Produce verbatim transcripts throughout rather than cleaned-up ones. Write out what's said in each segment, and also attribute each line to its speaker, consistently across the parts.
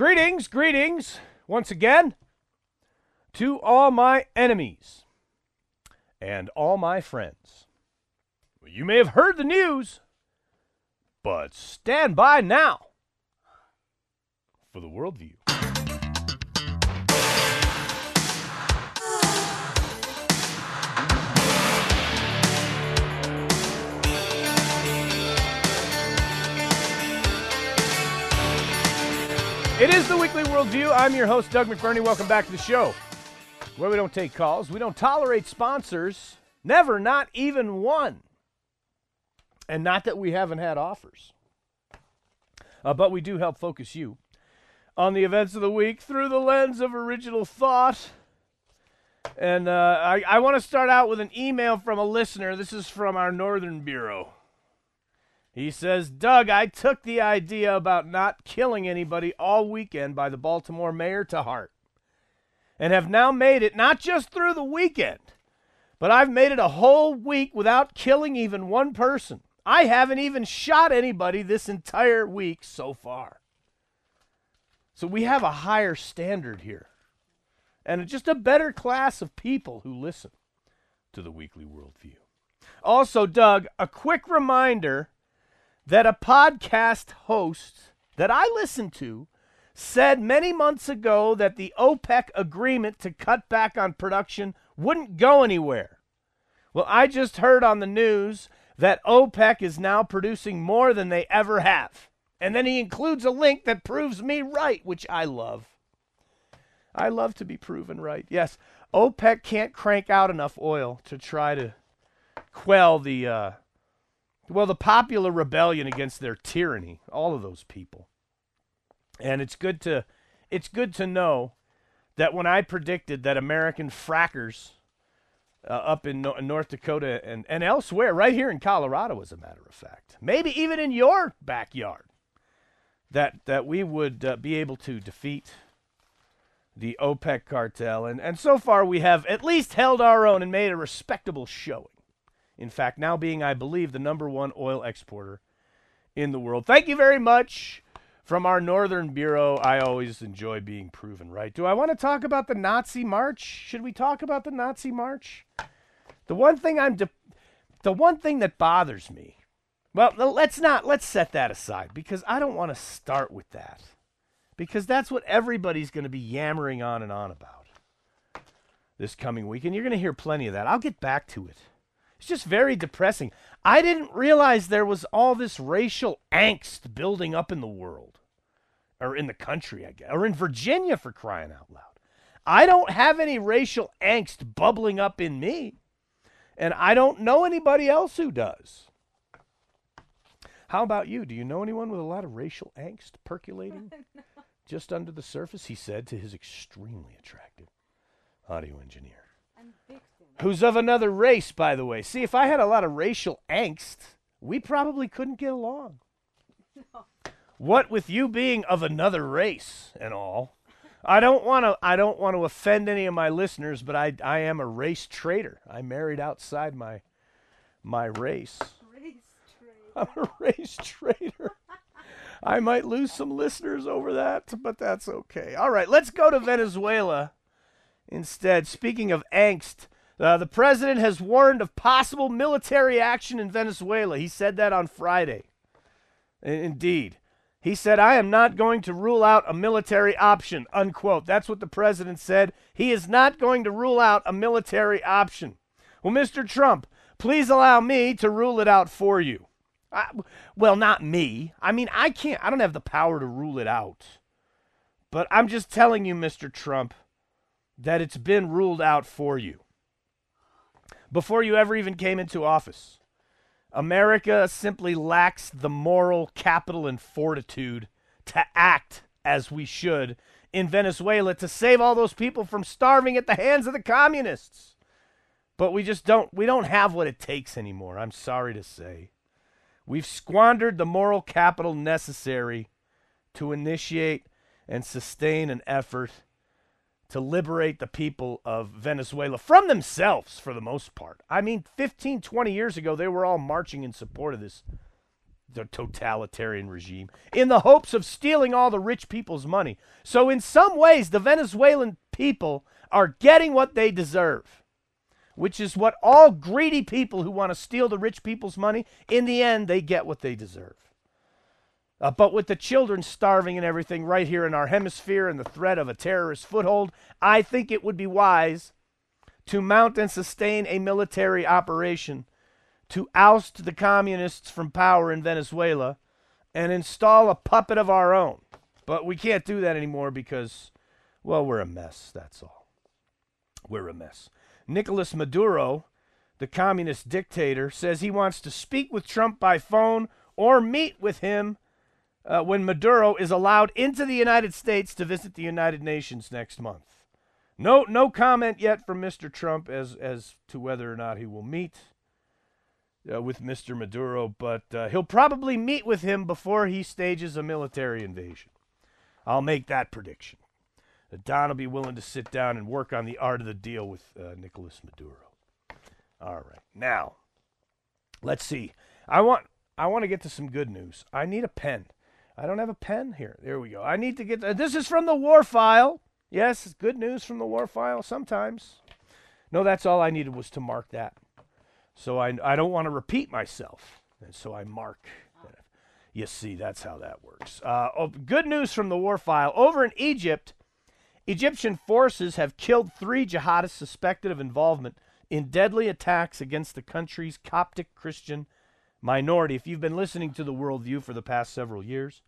Speaker 1: Greetings, greetings, once again, to all my enemies and all my friends. You may have heard the news, but stand by now for the worldview. It is the Weekly Worldview. I'm your host, Doug McBurney. Welcome back to the show, where we don't take calls. We don't tolerate sponsors. Never, not even one. And not that we haven't had offers. Uh, but we do help focus you on the events of the week through the lens of original thought. And uh, I, I want to start out with an email from a listener. This is from our Northern Bureau. He says, Doug, I took the idea about not killing anybody all weekend by the Baltimore mayor to heart and have now made it not just through the weekend, but I've made it a whole week without killing even one person. I haven't even shot anybody this entire week so far. So we have a higher standard here and just a better class of people who listen to the Weekly Worldview. Also, Doug, a quick reminder that a podcast host that I listened to said many months ago that the OPEC agreement to cut back on production wouldn't go anywhere. Well, I just heard on the news that OPEC is now producing more than they ever have. And then he includes a link that proves me right, which I love. I love to be proven right. Yes, OPEC can't crank out enough oil to try to quell the uh, Well, the popular rebellion against their tyranny, all of those people. And it's good to it's good to know that when I predicted that American frackers uh, up in no- North Dakota and, and elsewhere, right here in Colorado, as a matter of fact, maybe even in your backyard, that that we would uh, be able to defeat the OPEC cartel. And, and so far we have at least held our own and made a respectable showing. In fact, now being, I believe, the number one oil exporter in the world. Thank you very much from our Northern Bureau. I always enjoy being proven right. Do I want to talk about the Nazi March? Should we talk about the Nazi March? The one thing I'm, de- the one thing that bothers me. Well, let's not. Let's set that aside because I don't want to start with that because that's what everybody's going to be yammering on and on about this coming week, and you're going to hear plenty of that. I'll get back to it. It's just very depressing. I didn't realize there was all this racial angst building up in the world. Or in the country, I guess. Or in Virginia, for crying out loud. I don't have any racial angst bubbling up in me. And I don't know anybody else who does. How about you? Do you know anyone with a lot of racial angst percolating no. just under the surface? He said to his extremely attractive audio engineer. Who's of another race, by the way. See, if I had a lot of racial angst, we probably couldn't get along. No. What with you being of another race and all, I don't want to. I don't want to offend any of my listeners, but I, I am a race traitor. I married outside my, my race.
Speaker 2: Race traitor.
Speaker 1: I'm a race traitor. I might lose some listeners over that, but that's okay. All right, let's go to Venezuela instead. Speaking of angst. Uh, the president has warned of possible military action in Venezuela. He said that on Friday. Indeed. He said, I am not going to rule out a military option, unquote. That's what the president said. He is not going to rule out a military option. Well, Mister Trump, please allow me to rule it out for you. I, well, not me. I mean, I can't, I don't have the power to rule it out. But I'm just telling you, Mister Trump, that it's been ruled out for you. Before you ever even came into office. America simply lacks the moral capital and fortitude to act as we should in Venezuela to save all those people from starving at the hands of the communists. But we just don't, we don't have what it takes anymore, I'm sorry to say. We've squandered the moral capital necessary to initiate and sustain an effort to liberate the people of Venezuela from themselves, for the most part. I mean, fifteen, twenty years ago, they were all marching in support of this the totalitarian regime, in the hopes of stealing all the rich people's money. So in some ways, the Venezuelan people are getting what they deserve, which is what all greedy people who want to steal the rich people's money, in the end, they get what they deserve. Uh, but with the children starving and everything right here in our hemisphere and the threat of a terrorist foothold, I think it would be wise to mount and sustain a military operation to oust the communists from power in Venezuela and install a puppet of our own. But we can't do that anymore because, well, we're a mess, that's all. We're a mess. Nicolas Maduro, the communist dictator, says he wants to speak with Trump by phone or meet with him uh, when Maduro is allowed into the United States to visit the United Nations next month. No, no comment yet from Mister Trump as, as to whether or not he will meet uh, with Mister Maduro, but uh, he'll probably meet with him before he stages a military invasion. I'll make that prediction. Don will be willing to sit down and work on the art of the deal with uh, Nicolas Maduro. All right. Now, let's see. I want I want to get to some good news. I need a pen. I don't have a pen here. There we go. I need to get... To, this is from the War File. Yes, good news from the War File sometimes. No, that's all I needed was to mark that. So I, I don't want to repeat myself. And so I mark. You see, that's how that works. Uh, oh, good news from the War File. Over in Egypt, Egyptian forces have killed three jihadists suspected of involvement in deadly attacks against the country's Coptic Christian minority. If you've been listening to The Worldview for the past several years,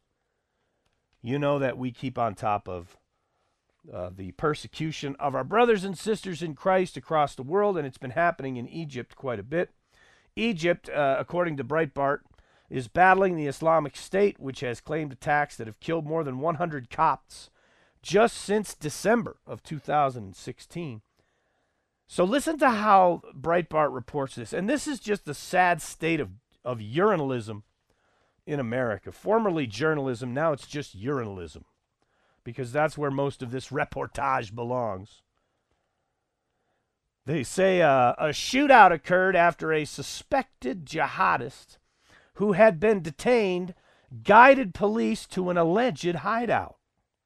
Speaker 1: you know that we keep on top of uh, the persecution of our brothers and sisters in Christ across the world, and it's been happening in Egypt quite a bit. Egypt, uh, according to Breitbart, is battling the Islamic State, which has claimed attacks that have killed more than one hundred Copts just since December of two thousand sixteen. So listen to how Breitbart reports this. And this is just the sad state of, of urinalism in America. Formerly journalism, now it's just urinalism, because that's where most of this reportage belongs. They say uh, a shootout occurred after a suspected jihadist who had been detained guided police to an alleged hideout.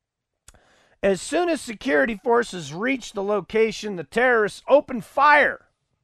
Speaker 1: As soon as security forces reached the location, the terrorists opened fire.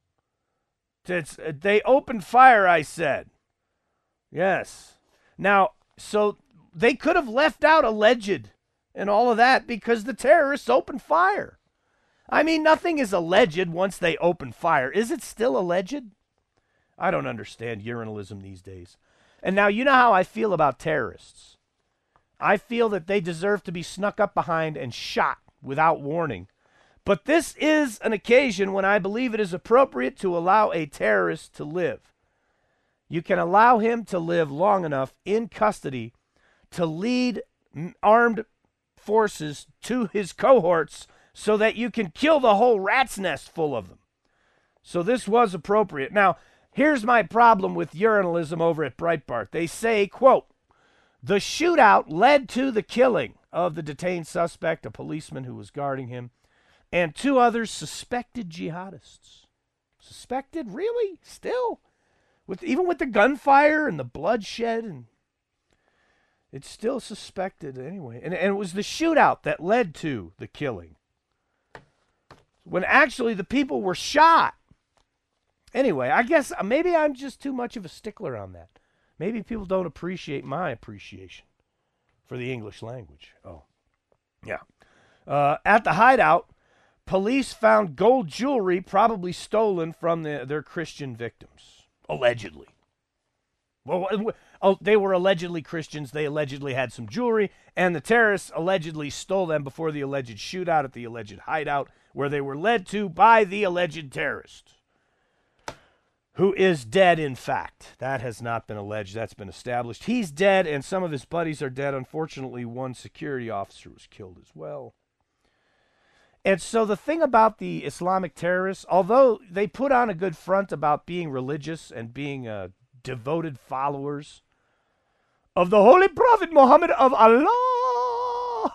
Speaker 1: It's, they opened fire, I said. Yes. Now, so they could have left out alleged and all of that because the terrorists opened fire. I mean, nothing is alleged once they open fire. Is it still alleged? I don't understand urinalism these days. And now you know how I feel about terrorists. I feel that they deserve to be snuck up behind and shot without warning. But this is an occasion when I believe it is appropriate to allow a terrorist to live. You can allow him to live long enough in custody to lead armed forces to his cohorts so that you can kill the whole rat's nest full of them. So this was appropriate. Now, here's my problem with urinalism over at Breitbart. They say, quote, the shootout led to the killing of the detained suspect, a policeman who was guarding him, and two others suspected jihadists. Suspected? Really? Still? With even with the gunfire and the bloodshed, and it's still suspected anyway. And, and it was the shootout that led to the killing, when actually the people were shot. Anyway, I guess maybe I'm just too much of a stickler on that. Maybe people don't appreciate my appreciation for the English language. Oh, yeah. Uh, at the hideout, police found gold jewelry probably stolen from the, their Christian victims, allegedly. Well, oh, they were allegedly Christians. They allegedly had some jewelry, and the terrorists allegedly stole them before the alleged shootout at the alleged hideout, where they were led to by the alleged terrorist, who is dead, in fact. That has not been alleged. That's been established. He's dead, and some of his buddies are dead. Unfortunately, one security officer was killed as well. And so the thing about the Islamic terrorists, although they put on a good front about being religious and being uh, devoted followers of the Holy Prophet Muhammad of Allah,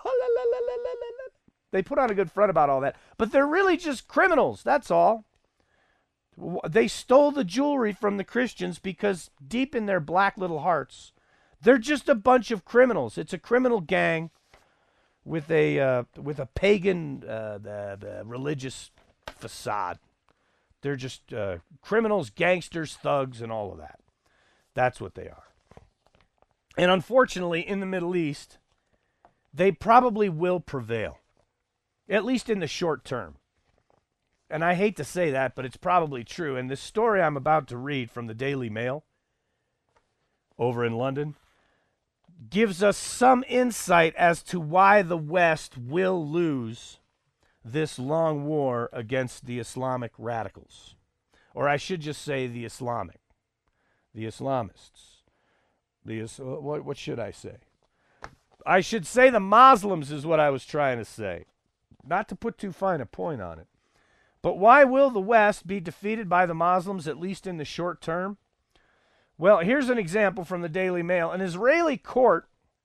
Speaker 1: they put on a good front about all that, but they're really just criminals, that's all. They stole the jewelry from the Christians because deep in their black little hearts, they're just a bunch of criminals. It's a criminal gang with a uh, with a pagan uh, the, the religious facade. They're just uh, criminals, gangsters, thugs, and all of that. That's what they are. And unfortunately, in the Middle East, they probably will prevail, at least in the short term. And I hate to say that, but it's probably true. And this story I'm about to read from the Daily Mail over in London gives us some insight as to why the West will lose this long war against the Islamic radicals. Or I should just say the Islamic, the Islamists. The what, what should I say? I should say the Muslims is what I was trying to say. Not to put too fine a point on it. But why will the West be defeated by the Muslims, at least in the short term? Well, here's an example from the Daily Mail. An Israeli court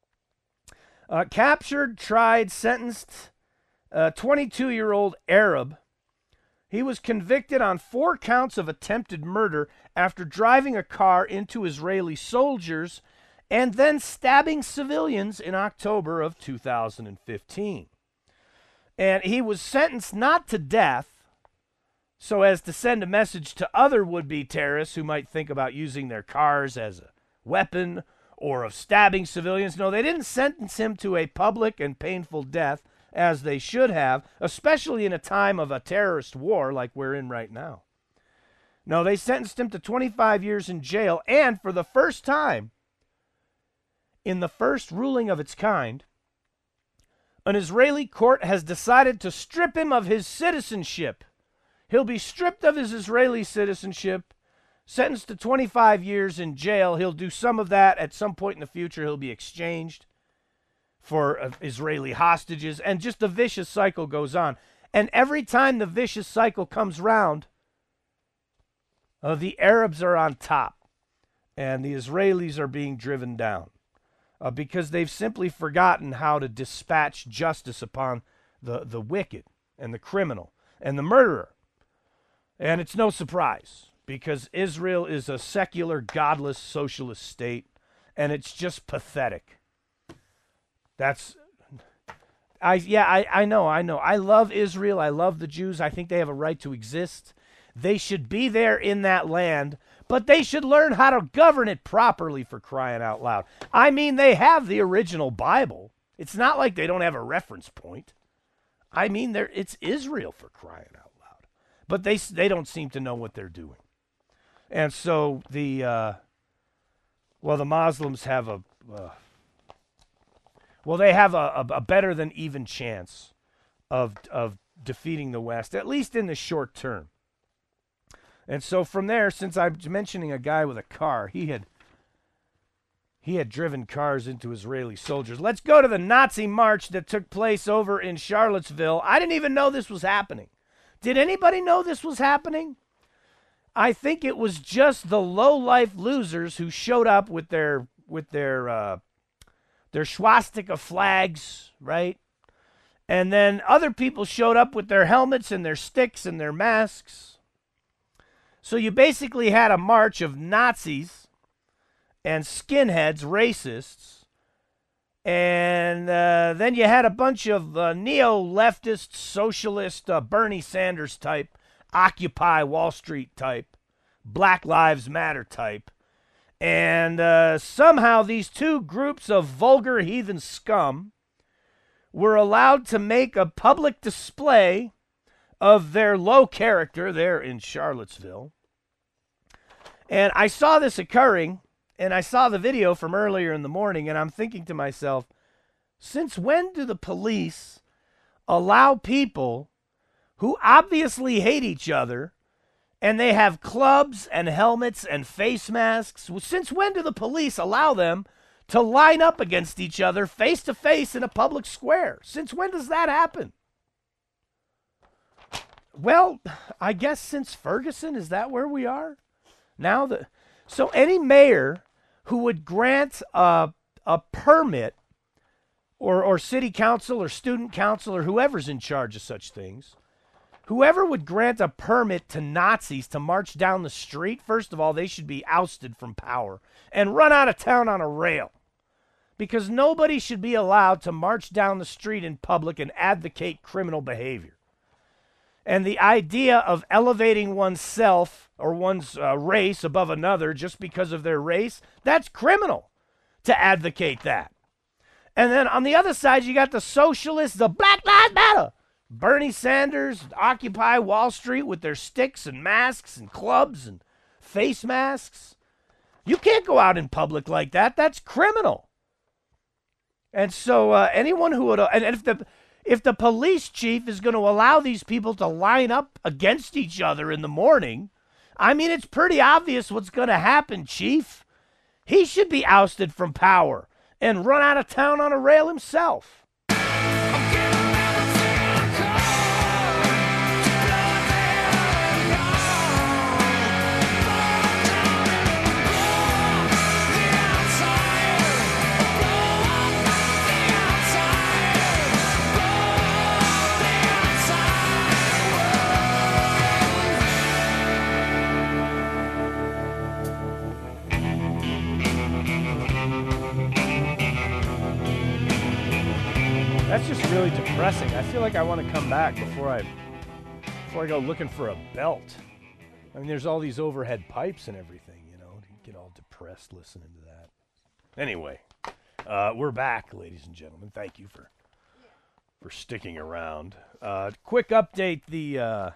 Speaker 1: uh, captured, tried, sentenced a twenty-two-year-old Arab. He was convicted on four counts of attempted murder after driving a car into Israeli soldiers and then stabbing civilians in October of two thousand fifteen. And he was sentenced not to death, so as to send a message to other would-be terrorists who might think about using their cars as a weapon or of stabbing civilians. No, they didn't sentence him to a public and painful death, as they should have, especially in a time of a terrorist war like we're in right now. No, they sentenced him to twenty-five years in jail, and for the first time, in the first ruling of its kind, an Israeli court has decided to strip him of his citizenship. He'll be stripped of his Israeli citizenship, sentenced to twenty-five years in jail. He'll do some of that. At some point in the future, he'll be exchanged for uh, Israeli hostages, and just the vicious cycle goes on. And every time the vicious cycle comes round, uh, the Arabs are on top, and the Israelis are being driven down uh, because they've simply forgotten how to dispatch justice upon the, the wicked and the criminal and the murderer. And it's no surprise, because Israel is a secular, godless, socialist state, and it's just pathetic. That's, I yeah, I, I know, I know. I love Israel. I love the Jews. I think they have a right to exist. They should be there in that land, but they should learn how to govern it properly, for crying out loud. I mean, they have the original Bible. It's not like they don't have a reference point. I mean, they're, it's Israel, for crying out loud. But they they don't seem to know what they're doing. And so the, uh, well, the Muslims have a... Uh, Well, they have a, a, a better than even chance of of defeating the West, at least in the short term. And so from there, since I'm mentioning a guy with a car, he had he had driven cars into Israeli soldiers. Let's go to the Nazi march that took place over in Charlottesville. I didn't even know this was happening. Did anybody know this was happening? I think it was just the low-life losers who showed up with their with their uh, their swastika flags, right? And then other people showed up with their helmets and their sticks and their masks. So you basically had a march of Nazis and skinheads, racists, and uh, then you had a bunch of uh, neo-leftist, socialist, uh, Bernie Sanders type, Occupy Wall Street type, Black Lives Matter type. And uh, somehow these two groups of vulgar heathen scum were allowed to make a public display of their low character there in Charlottesville. And I saw this occurring, and I saw the video from earlier in the morning, and I'm thinking to myself, since when do the police allow people who obviously hate each other, and they have clubs and helmets and face masks, since when do the police allow them to line up against each other face to face in a public square? Since when does that happen? Well, I guess since Ferguson, is that where we are? Now the so any mayor who would grant a a permit, or or city council or student council or whoever's in charge of such things, Whoever would grant a permit to Nazis to march down the street, first of all, they should be ousted from power and run out of town on a rail. Because nobody should be allowed to march down the street in public and advocate criminal behavior. And the idea of elevating oneself or one's uh, race above another just because of their race, that's criminal to advocate that. And then on the other side, you got the socialists, the Black Lives Matter. Bernie Sanders, Occupy Wall Street with their sticks and masks and clubs and face masks. You can't go out in public like that. That's criminal. And so uh, anyone who would, uh, and if the if the police chief is going to allow these people to line up against each other in the morning, I mean, it's pretty obvious what's going to happen, chief. He should be ousted from power and run out of town on a rail himself. That's just really depressing. I feel like I want to come back before I before I go looking for a belt. I mean, there's all these overhead pipes and everything, you know. You get all depressed listening to that. Anyway, uh, we're back, ladies and gentlemen. Thank you for for sticking around. Uh, quick update: the uh,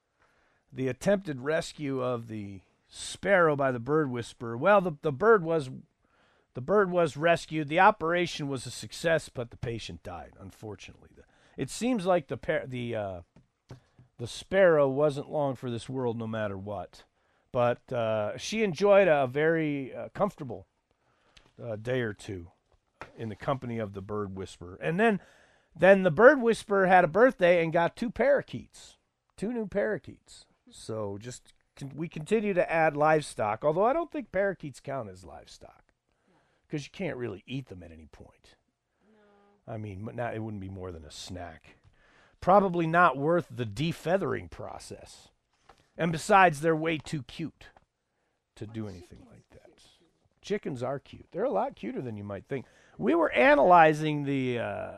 Speaker 1: the attempted rescue of the sparrow by the bird whisperer. Well, the the bird was. The bird was rescued. The operation was a success, but the patient died, unfortunately. It seems like the par- the uh, the sparrow wasn't long for this world no matter what. But uh, she enjoyed a very uh, comfortable uh, day or two in the company of the bird whisperer. And then, then the bird whisperer had a birthday and got two parakeets, two new parakeets. So just con- we continue to add livestock, although I don't think parakeets count as livestock. Because you can't really eat them at any point. No. I mean, not, it wouldn't be more than a snack. Probably not worth the defeathering process. And besides, they're way too cute to do anything like that. Chickens are cute. They're a lot cuter than you might think. We were analyzing the uh,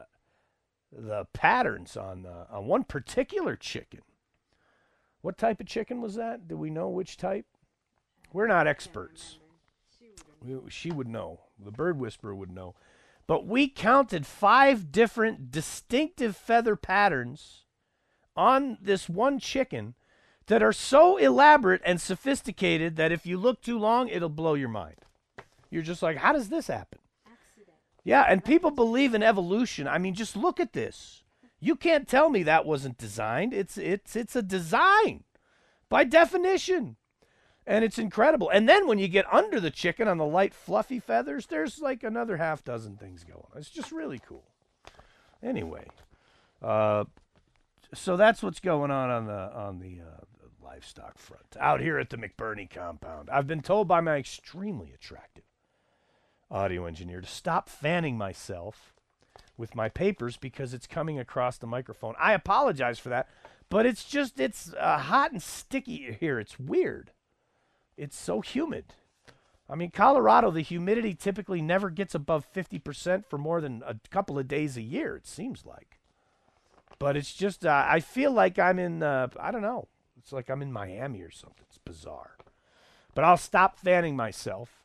Speaker 1: the patterns on uh, on one particular chicken. What type of chicken was that? Do we know which type? We're not experts. We, she would know. The bird whisperer would know. But we counted five different distinctive feather patterns on this one chicken that are so elaborate and sophisticated that if you look too long, it'll blow your mind. You're just like, how does this happen? Accident. Yeah, and people believe in evolution. I mean, just look at this. You can't tell me that wasn't designed. It's it's it's a design by definition. And it's incredible. And then when you get under the chicken on the light, fluffy feathers, there's like another half dozen things going on. It's just really cool. Anyway, uh, so that's what's going on on the on the, uh, the livestock front out here at the McBurney compound. I've been told by my extremely attractive audio engineer to stop fanning myself with my papers because it's coming across the microphone. I apologize for that, but it's just it's uh, hot and sticky here. It's weird. It's so humid. I mean, Colorado, the humidity typically never gets above fifty percent for more than a couple of days a year, it seems like. But it's just, uh, I feel like I'm in, uh, I don't know. It's like I'm in Miami or something. It's bizarre. But I'll stop fanning myself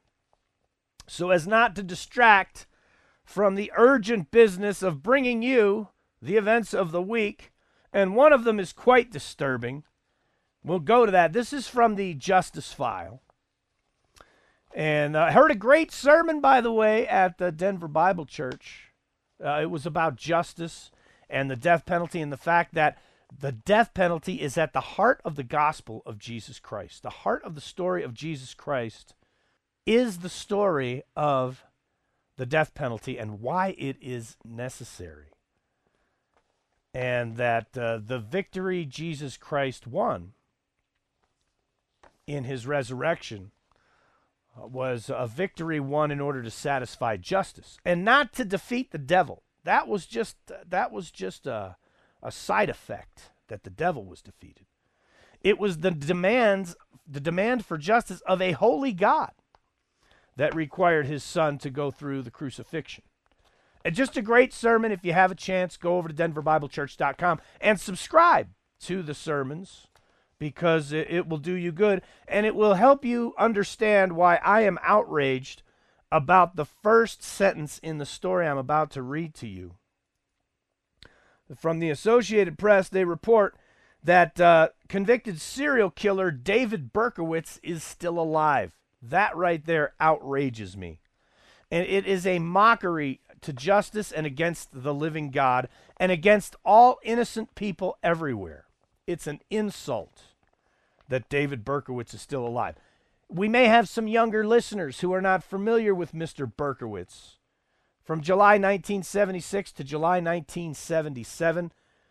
Speaker 1: so as not to distract from the urgent business of bringing you the events of the week. And one of them is quite disturbing. We'll go to that. This is from the Justice File. And I uh, heard a great sermon, by the way, at the Denver Bible Church. Uh, it was about justice and the death penalty and the fact that the death penalty is at the heart of the gospel of Jesus Christ. The heart of the story of Jesus Christ is the story of the death penalty and why it is necessary. And that uh, the victory Jesus Christ won in his resurrection uh, was a victory won in order to satisfy justice and not to defeat the devil. That was just uh, that was just a, a side effect. that the devil was defeated. It was the demands, the demand for justice of a holy God that required his son to go through the crucifixion. And just a great sermon. If you have a chance, go over to denver bible church dot com and subscribe to the sermons, because it, it will do you good, and it will help you understand why I am outraged about the first sentence in the story I'm about to read to you. From the Associated Press, they report that uh, convicted serial killer David Berkowitz is still alive. That right there outrages me. And it is a mockery to justice and against the living God and against all innocent people everywhere. It's an insult that David Berkowitz is still alive. We may have some younger listeners who are not familiar with Mister Berkowitz. From July nineteen seventy-six to July nineteen seventy-seven,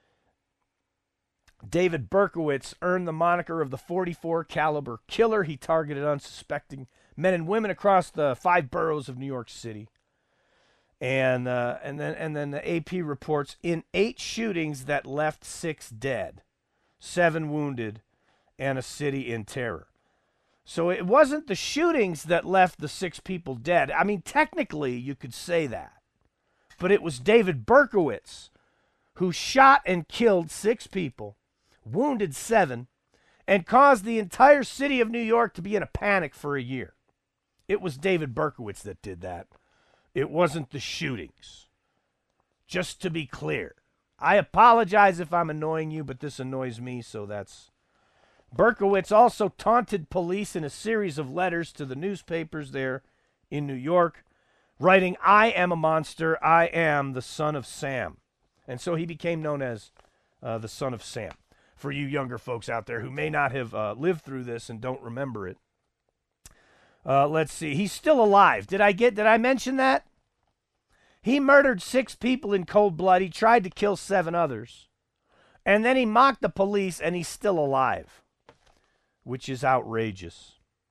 Speaker 1: David Berkowitz earned the moniker of the forty-four caliber killer. He targeted unsuspecting men and women across the five boroughs of New York City. And uh, and then and then the A P reports in eight shootings that left six dead, seven wounded, and a city in terror. So it wasn't the shootings that left the six people dead. I mean, technically, you could say that. But it was David Berkowitz who shot and killed six people, wounded seven, and caused the entire city of New York to be in a panic for a year. It was David Berkowitz that did that. It wasn't the shootings. Just to be clear. I apologize if I'm annoying you, but this annoys me, so that's... Berkowitz also taunted police in a series of letters to the newspapers there in New York, writing, "I am a monster, I am the son of Sam." And so he became known as uh, the son of Sam. For you younger folks out there who may not have uh, lived through this and don't remember it. Uh, let's see. He's still alive. Did I get, did I mention that? He murdered six people in cold blood. He tried to kill seven others. And then he mocked the police, and he's still alive, which is outrageous.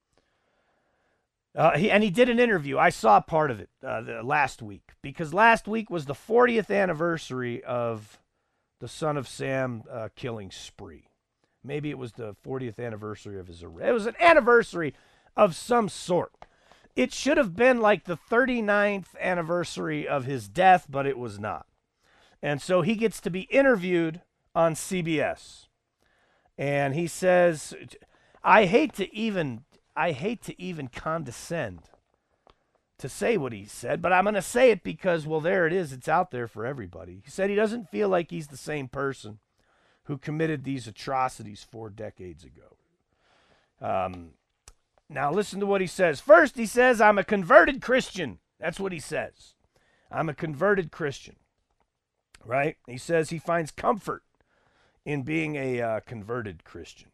Speaker 1: Uh, he, and he did an interview. I saw part of it uh, the, last week, because last week was the fortieth anniversary of the Son of Sam uh, killing spree. Maybe it was the fortieth anniversary of his arrest. It was an anniversary of some sort. It should have been like the thirty-ninth anniversary of his death, but it was not. And so he gets to be interviewed on C B S. And he says, I hate to even I hate to even condescend to say what he said, but I'm going to say it because, well, there it is. It's out there for everybody. He said he doesn't feel like he's the same person who committed these atrocities four decades ago. Um, now, listen to what he says. First, he says, I'm a converted Christian. That's what he says. I'm a converted Christian. Right? He says he finds comfort in being a uh, converted Christian.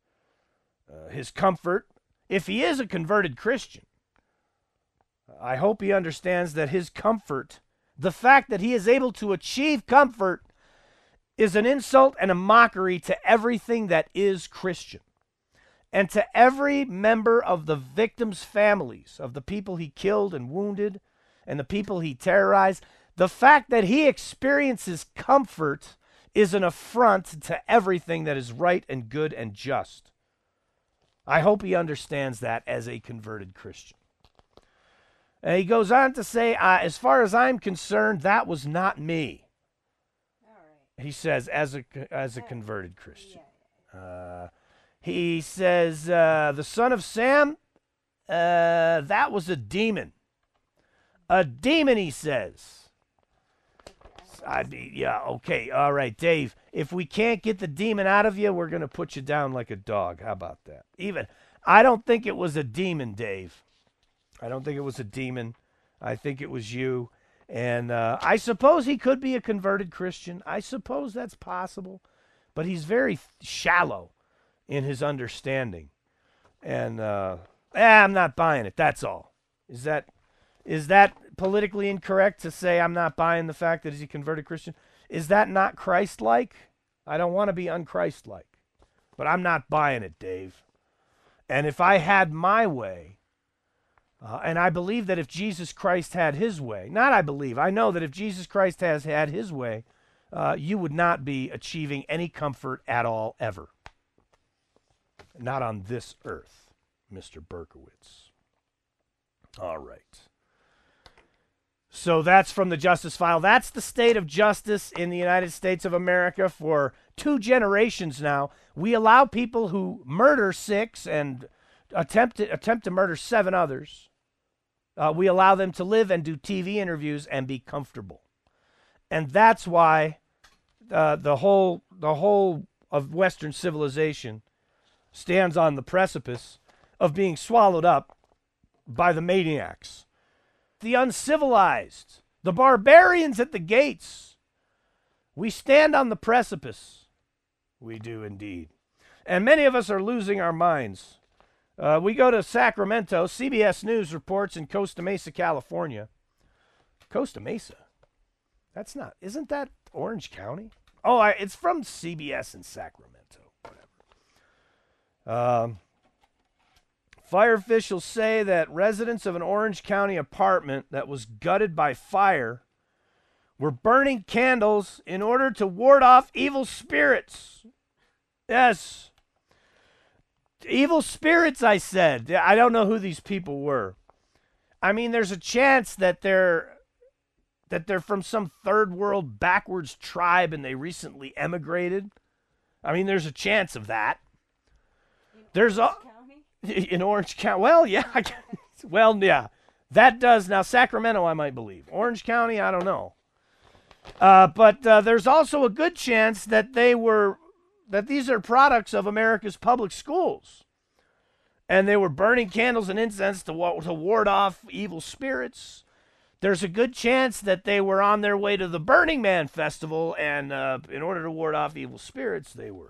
Speaker 1: Uh, his comfort, if he is a converted Christian, I hope he understands that his comfort, the fact that he is able to achieve comfort, is an insult and a mockery to everything that is Christian. And to every member of the victims' families, of the people he killed and wounded, and the people he terrorized, the fact that he experiences comfort is an affront to everything that is right and good and just. I hope he understands that as a converted Christian. And he goes on to say, uh, as far as I'm concerned, that was not me. All right. He says, as a, as a converted Christian. Uh, he says, uh, the son of Sam, uh, that was a demon. A demon, he says. I'd be, yeah, okay, all right, Dave. If we can't get the demon out of you, we're going to put you down like a dog. How about that? Even, I don't think it was a demon, Dave. I don't think it was a demon. I think it was you. And uh, I suppose he could be a converted Christian. I suppose that's possible. But he's very shallow in his understanding. And uh, eh, I'm not buying it, that's all. Is that... Is that politically incorrect to say I'm not buying the fact that he's a converted Christian? Is that not Christ-like? I don't want to be un-Christ-like. But I'm not buying it, Dave. And if I had my way, uh, and I believe that if Jesus Christ had his way, not I believe, I know that if Jesus Christ has had his way, uh, you would not be achieving any comfort at all, ever. Not on this earth, Mister Berkowitz. All right. So that's from the Justice File. That's the state of justice in the United States of America for two generations now. We allow people who murder six and attempt to, attempt to murder seven others, uh, we allow them to live and do T V interviews and be comfortable. And that's why uh, the whole the whole of Western civilization stands on the precipice of being swallowed up by the maniacs, the uncivilized, the barbarians at the gates. We stand on the precipice. We do indeed. And many of us are losing our minds. Uh, we go to Sacramento. C B S News reports in Costa Mesa, California. Costa Mesa? That's not, isn't that Orange County? Oh, I, it's from C B S in Sacramento. Whatever. Um, fire officials say that residents of an Orange County apartment that was gutted by fire were burning candles in order to ward off evil spirits. Yes. Evil spirits, I said. I don't know who these people were. I mean, there's a chance that they're that they're from some third world backwards tribe and they recently emigrated. I mean, there's a chance of that.
Speaker 2: In
Speaker 1: there's
Speaker 2: Orange
Speaker 1: a
Speaker 2: County?
Speaker 1: in Orange County. Well, yeah. I guess, well, yeah. That does now. Sacramento, I might believe. Orange County, I don't know. Uh, but uh, there's also a good chance that they were that these are products of America's public schools. And they were burning candles and incense to, wa- to ward off evil spirits. There's a good chance that they were on their way to the Burning Man festival, and uh, in order to ward off evil spirits, they were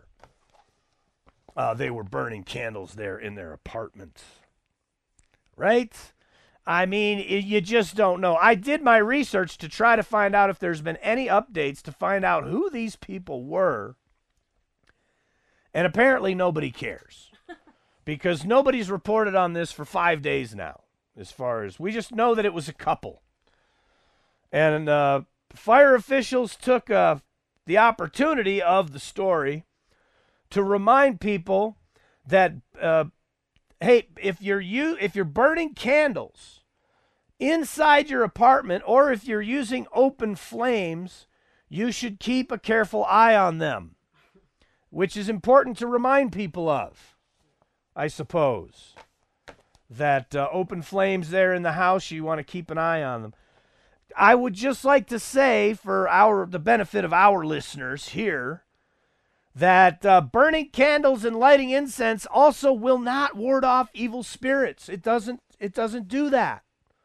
Speaker 1: uh, they were burning candles there in their apartment. Right? I mean, it, you just don't know. I did my research to try to find out if there's been any updates to find out who these people were. And apparently nobody cares because nobody's reported on this for five days now. As far as we just know that it was a couple. And uh, fire officials took uh, the opportunity of the story to remind people that, uh, hey, if you're you if you're burning candles inside your apartment or if you're using open flames, you should keep a careful eye on them. Which is important to remind people of, I suppose. That uh, open flames there in the house, you want to keep an eye on them. I would just like to say, for our the benefit of our listeners here, that uh, burning candles and lighting incense also will not ward off evil spirits. It doesn't. It doesn't do that.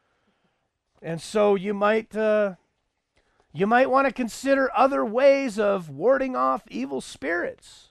Speaker 1: And so you might. Uh, You might want to consider other ways of warding off evil spirits.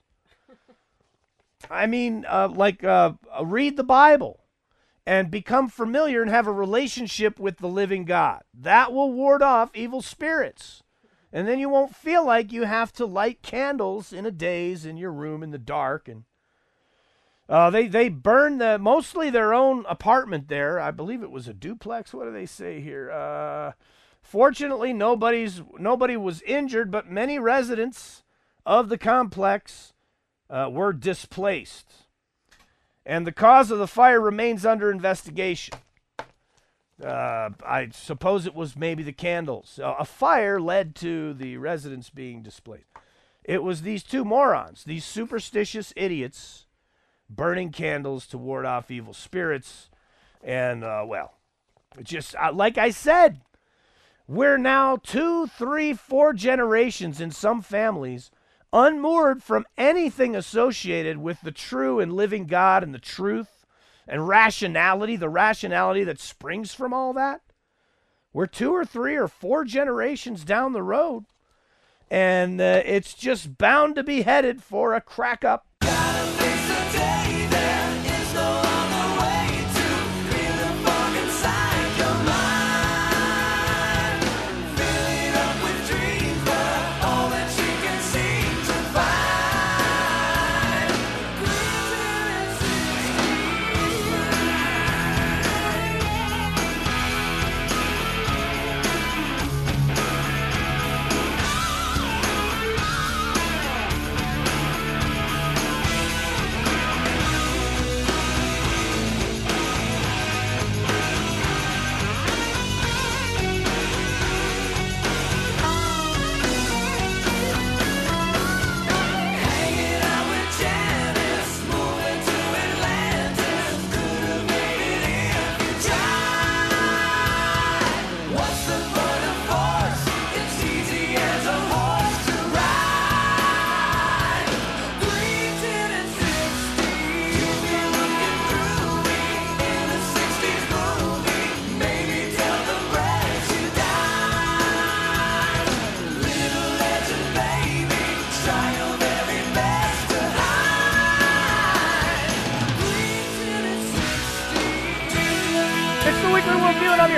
Speaker 1: I mean, uh, like uh, read the Bible and become familiar and have a relationship with the living God. That will ward off evil spirits. And then you won't feel like you have to light candles in a daze in your room in the dark. And uh, they, they burned the, mostly their own apartment there. I believe it was a duplex. What do they say here? Uh... Fortunately, nobody's nobody was injured, but many residents of the complex uh, were displaced. And the cause of the fire remains under investigation. Uh, I suppose it was maybe the candles. Uh, a fire led to the residents being displaced. It was these two morons, these superstitious idiots, burning candles to ward off evil spirits. And, uh, well, just uh, like I said, we're now two, three, four generations in some families unmoored from anything associated with the true and living God and the truth and rationality, the rationality that springs from all that. We're two or three or four generations down the road, and uh, it's just bound to be headed for a crack up.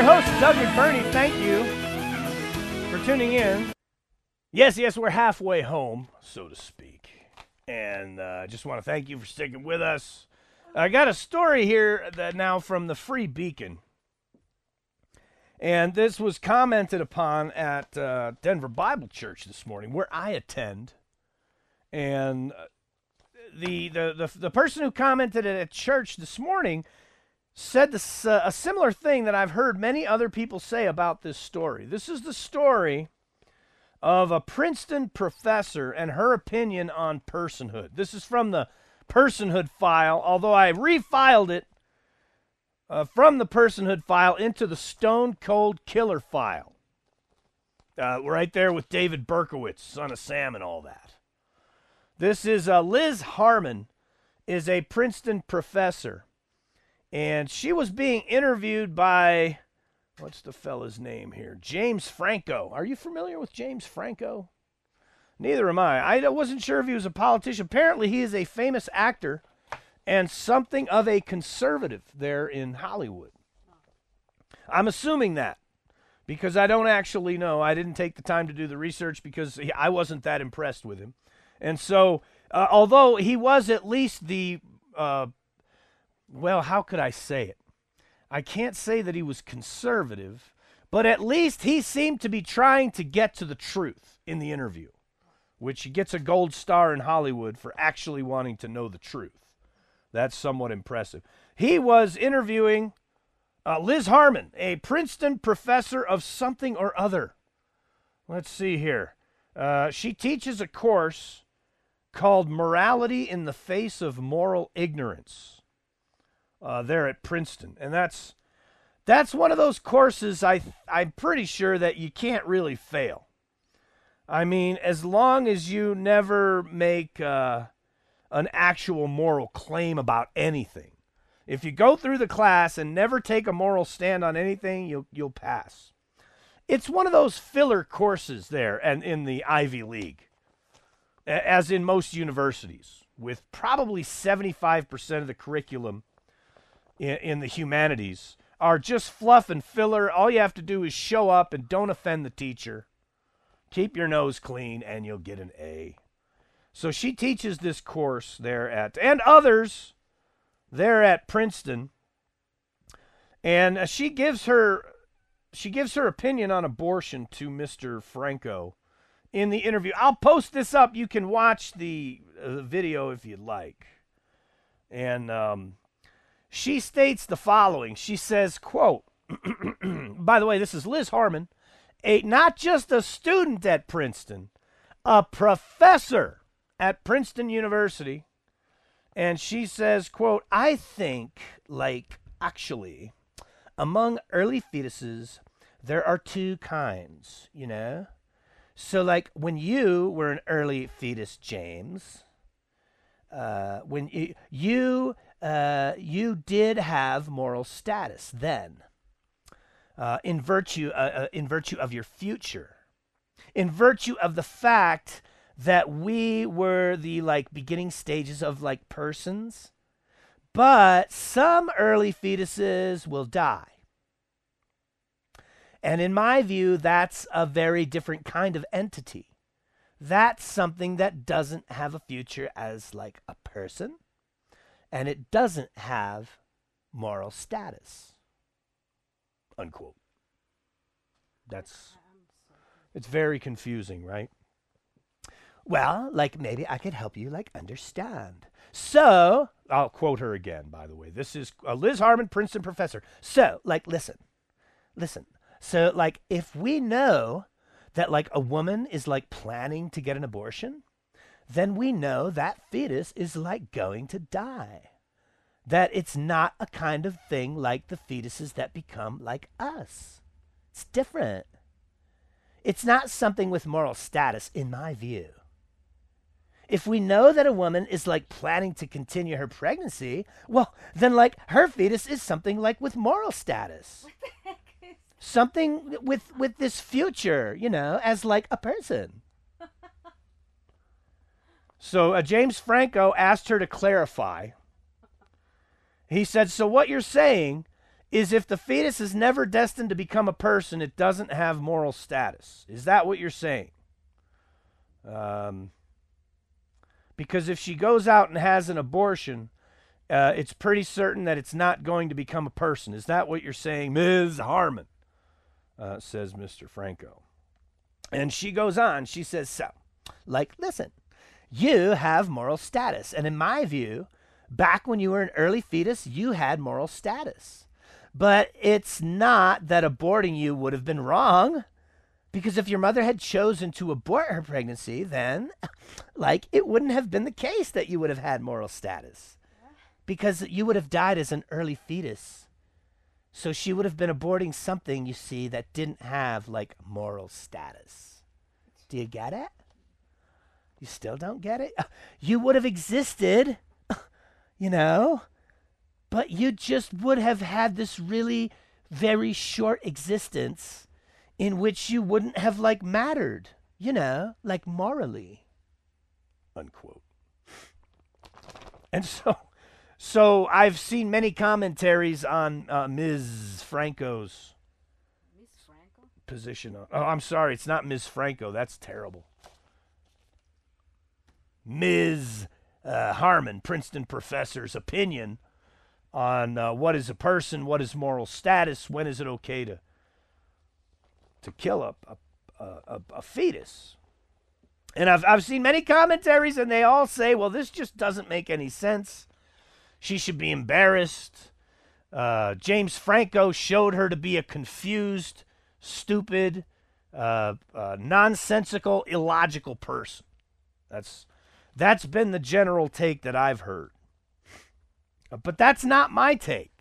Speaker 1: your host, Doug McBurney. Thank you for tuning in. Yes, yes, we're halfway home, so to speak. And I uh, just want to thank you for sticking with us. I got a story here that now from the Free Beacon. And this was commented upon at uh, Denver Bible Church this morning, where I attend. And the the the, the person who commented at church this morning said this, uh, a similar thing that I've heard many other people say about this story. This is the story of a Princeton professor and her opinion on personhood. This is from the personhood file, although I refiled it uh, from the personhood file into the Stone Cold Killer file. Uh, right there with David Berkowitz, Son of Sam and all that. This is uh, Liz Harmon is a Princeton professor, and she was being interviewed by, what's the fella's name here? James Franco. Are you familiar with James Franco? Neither am I. I wasn't sure if he was a politician. Apparently, he is a famous actor and something of a conservative there in Hollywood. I'm assuming that because I don't actually know. I didn't take the time to do the research because he, I wasn't that impressed with him. And so, uh, although he was at least the, uh, well, how could I say it? I can't say that he was conservative, but at least he seemed to be trying to get to the truth in the interview, which he gets a gold star in Hollywood for actually wanting to know the truth. That's somewhat impressive. He was interviewing uh, Liz Harmon, a Princeton professor of something or other. Let's see here. Uh, she teaches a course called Morality in the Face of Moral Ignorance. Uh, there at Princeton, and that's that's one of those courses I I'm pretty sure that you can't really fail. I mean, as long as you never make uh, an actual moral claim about anything, if you go through the class and never take a moral stand on anything, you'll you'll pass. It's one of those filler courses there, and in the Ivy League, as in most universities, with probably seventy-five percent of the curriculum In, in the humanities are just fluff and filler. All you have to do is show up and don't offend the teacher. Keep your nose clean and you'll get an A. So she teaches this course there at, and others there at Princeton. And uh, she gives her, she gives her opinion on abortion to Mister Franco in the interview. I'll post this up. You can watch the, uh, the video if you'd like. And, um, she states the following. She says, quote, by the way, this is Liz Harmon, a, not just a student at Princeton, a professor at Princeton University. And she says, quote, I think, like, actually, among early fetuses, there are two kinds, you know? So, like, when you were an early fetus, James, uh, when you... you Uh, you did have moral status then, uh, in virtue uh, uh, in virtue of your future, in virtue of the fact that we were the like beginning stages of like persons, but some early fetuses will die. And in my view, that's a very different kind of entity. That's something that doesn't have a future as like a person. And it doesn't have moral status. Unquote. That's, it's very confusing, right? Well, like maybe I could help you like understand. So, I'll quote her again, by the way. This is uh, Liz Harmon, Princeton professor. So, like, listen, listen. So, like, if we know that like a woman is like planning to get an abortion, then we know that fetus is like going to die. That it's not a kind of thing like the fetuses that become like us. It's different. It's not something with moral status, in my view. If we know that a woman is like planning to continue her pregnancy, well, then like her fetus is something like with moral status.
Speaker 2: What the heck is
Speaker 1: Something with with this future, you know, as like a person. So uh, James Franco asked her to clarify. He said, so what you're saying is if the fetus is never destined to become a person, it doesn't have moral status. Is that what you're saying? Um, because if she goes out and has an abortion, uh, it's pretty certain that it's not going to become a person. Is that what you're saying, Miz Harmon? Uh, says Mister Franco. And she goes on. She says, so, like, listen, you have moral status. And in my view, back when you were an early fetus, you had moral status. But it's not that aborting you would have been wrong. Because if your mother had chosen to abort her pregnancy, then, like, it wouldn't have been the case that you would have had moral status. Because you would have died as an early fetus. So she would have been aborting something, you see, that didn't have, like, moral status. Do you get it? You still don't get it? You would have existed, you know, but you just would have had this really very short existence in which you wouldn't have, like, mattered, you know, like morally, unquote. And so... So I've seen many commentaries on uh, Miz Franco's
Speaker 2: Miz Franco?
Speaker 1: position. On, oh, I'm sorry. It's not Miz Franco. That's terrible. Miz Uh, Harmon, Princeton professor's opinion on uh, what is a person, what is moral status, when is it okay to to kill a, a, a, a fetus. And I've, I've seen many commentaries, and they all say, well, this just doesn't make any sense. She should be embarrassed. Uh, James Franco showed her to be a confused, stupid, uh, uh, nonsensical, illogical person. That's that's been the general take that I've heard. But that's not my take.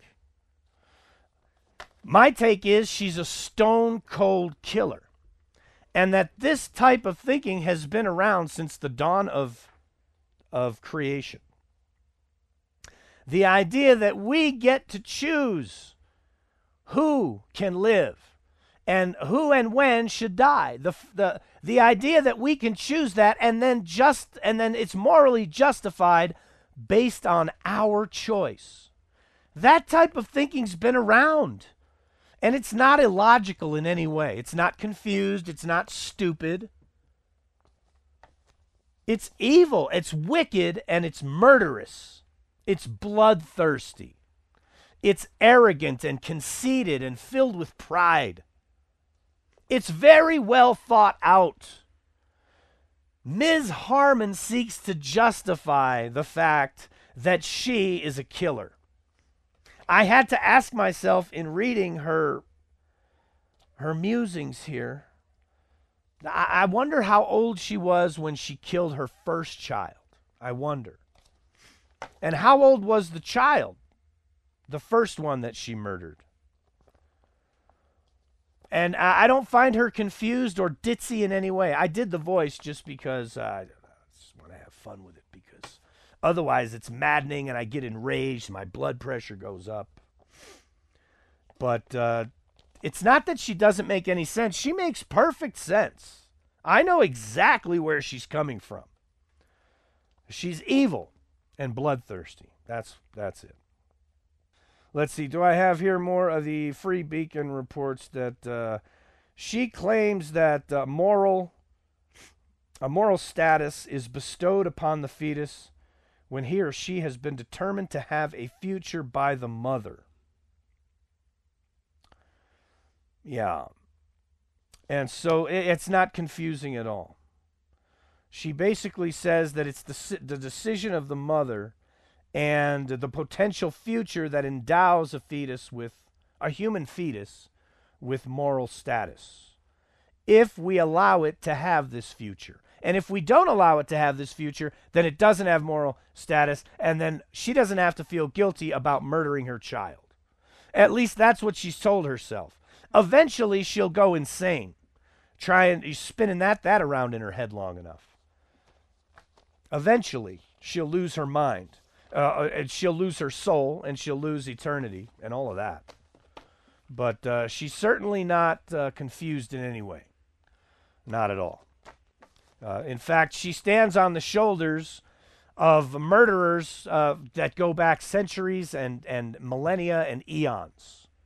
Speaker 1: My take is she's a stone-cold killer. And that this type of thinking has been around since the dawn of, of creation. The idea that we get to choose who can live and who and when should die. The, the, the idea that we can choose that and then just and then it's morally justified based on our choice. That type of thinking's been around. And it's not illogical in any way. It's not confused. It's not stupid. It's evil. It's wicked, and it's murderous. It's bloodthirsty. It's arrogant and conceited and filled with pride. It's very well thought out. Miz Harmon seeks to justify the fact that she is a killer. I had to ask myself in reading her her musings here, I, I wonder how old she was when she killed her first child. I wonder. And how old was the child, the first one that she murdered? And I, I don't find her confused or ditzy in any way. I did the voice just because uh, I just want to have fun with it, because otherwise it's maddening and I get enraged. My blood pressure goes up. But uh, it's not that she doesn't make any sense. She makes perfect sense. I know exactly where she's coming from. She's evil and bloodthirsty. That's that's it. Let's see. Do I have here more of the Free Beacon reports that uh, she claims that uh, moral a moral status is bestowed upon the fetus when he or she has been determined to have a future by the mother. Yeah. And so it, it's not confusing at all. She basically says that it's the, the decision of the mother and the potential future that endows a fetus with, a human fetus, with moral status. If we allow it to have this future. And if we don't allow it to have this future, then it doesn't have moral status, and then she doesn't have to feel guilty about murdering her child. At least that's what she's told herself. Eventually, she'll go insane. Try and spinning that, that around in her head long enough. Eventually, she'll lose her mind. Uh, and she'll lose her soul, and she'll lose eternity, and all of that. But uh, she's certainly not uh, confused in any way. Not at all. Uh, in fact, she stands on the shoulders of murderers uh, that go back centuries and, and millennia and eons.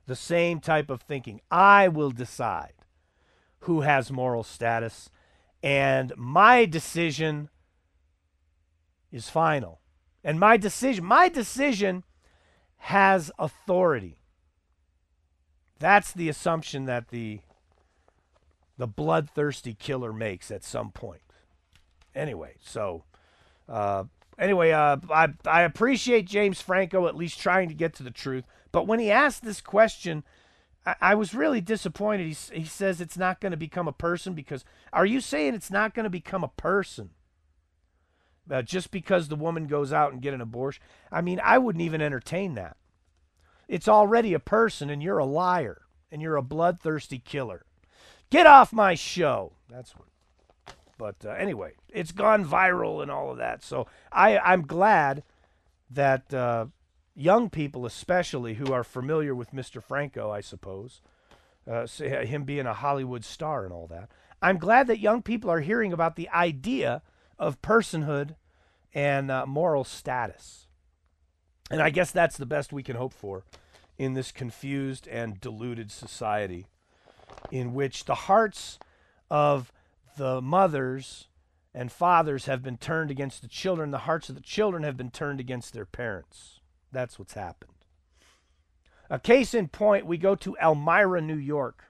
Speaker 1: the same type of thinking. I will decide who has moral status, and my decision is final. And my decision, my decision has authority. That's the assumption that the the bloodthirsty killer makes at some point. Anyway, so uh, anyway, uh, I I appreciate James Franco at least trying to get to the truth. But when he asked this question, I, I was really disappointed. He he says it's not going to become a person because are you saying it's not going to become a person uh, just because the woman goes out and get an abortion? I mean, I wouldn't even entertain that. It's already a person, and you're a liar, and you're a bloodthirsty killer. Get off my show. That's what. But uh, anyway, it's gone viral and all of that. So I, I'm glad that uh, young people, especially who are familiar with Mister Franco, I suppose, uh, him being a Hollywood star and all that, I'm glad that young people are hearing about the idea of personhood and uh, moral status. And I guess that's the best we can hope for in this confused and deluded society in which the hearts of the mothers and fathers have been turned against the children. The hearts of the children have been turned against their parents. That's what's happened. A case in point, we go to Elmira, New York.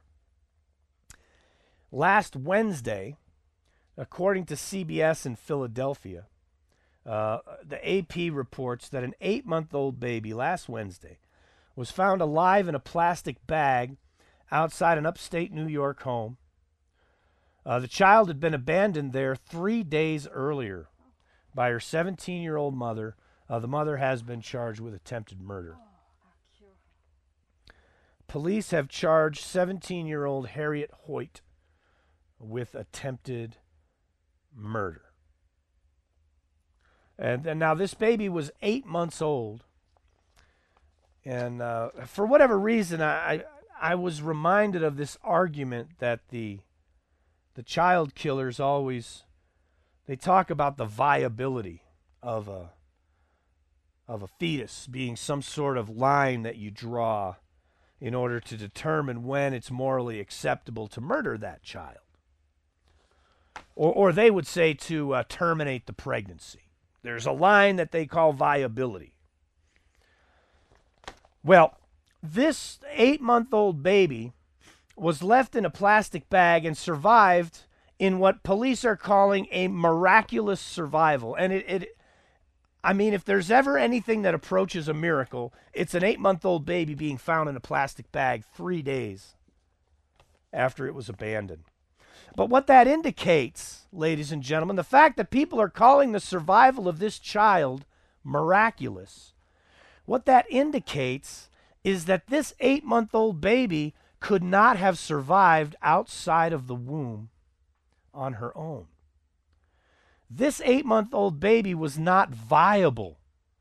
Speaker 1: Last Wednesday, according to C B S in Philadelphia, uh, the A P reports that an eight-month-old baby last Wednesday was found alive in a plastic bag outside an upstate New York home. Uh, the child had been abandoned there three days earlier by her seventeen-year-old mother. Uh, the mother has been charged with attempted murder. Police have charged seventeen-year-old Harriet Hoyt with attempted murder. And, and now this baby was eight months old. And uh, for whatever reason, I, I I was reminded of this argument that the the child killers always, they talk about the viability of a of a fetus being some sort of line that you draw in order to determine when it's morally acceptable to murder that child. Or or they would say to uh, terminate the pregnancy. There's a line that they call viability. Well, this eight-month-old baby was left in a plastic bag and survived in what police are calling a miraculous survival. And it, it I mean, if there's ever anything that approaches a miracle, it's an eight-month-old baby being found in a plastic bag three days after it was abandoned. But what that indicates, ladies and gentlemen, the fact that people are calling the survival of this child miraculous, what that indicates is that this eight-month-old baby could not have survived outside of the womb on her own. This eight-month-old baby was not viable.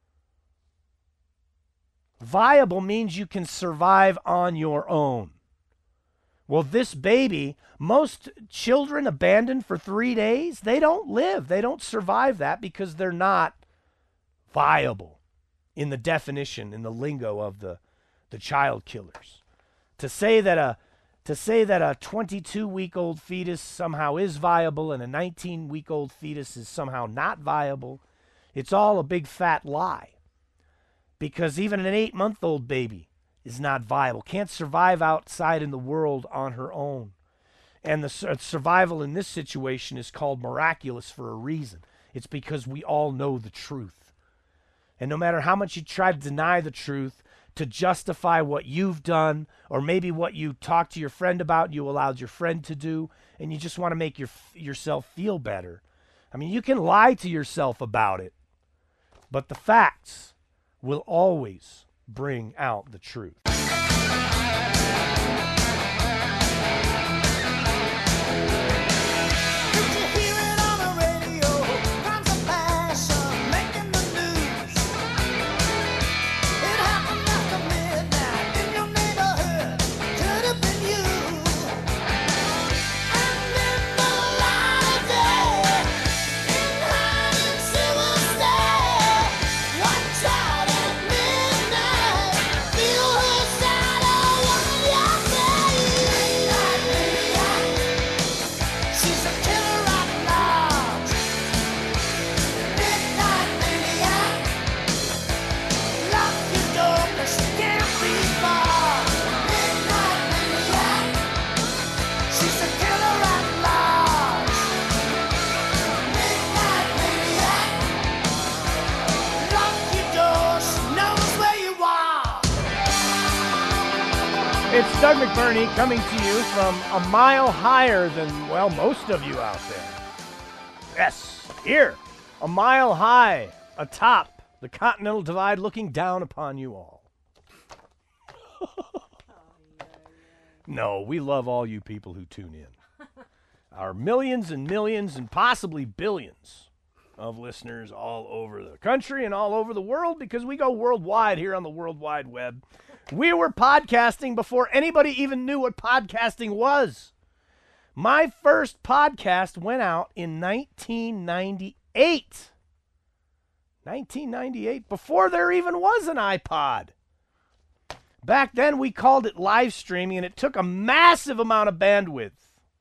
Speaker 1: Viable means you can survive on your own. Well, this baby, most children abandoned for three days, they don't live. They don't survive that because they're not viable in the definition, in the lingo of the, the child killers. To say that a to say that a twenty-two-week-old fetus somehow is viable and a nineteen-week-old fetus is somehow not viable, it's all a big fat lie. Because even an eight-month-old baby is not viable, can't survive outside in the world on her own. And the sur- survival in this situation is called miraculous for a reason. It's because we all know the truth. And no matter how much you try to deny the truth, to justify what you've done, or maybe what you talked to your friend about, you allowed your friend to do, and you just want to make your, yourself feel better. I mean, you can lie to yourself about it, but the facts will always bring out the truth. It's Doug McBurney coming to you from a mile higher than, well, most of you out there. Yes, here, a mile high, atop the Continental Divide, looking down upon you all. No, we love all you people who tune in. Our millions and millions and possibly billions of listeners all over the country and all over the world, because we go worldwide here on the World Wide Web. We were podcasting before anybody even knew what podcasting was. My first podcast went out in nineteen ninety-eight. nineteen ninety-eight, before there even was an iPod. Back then, we called it live streaming, and it took a massive amount of bandwidth.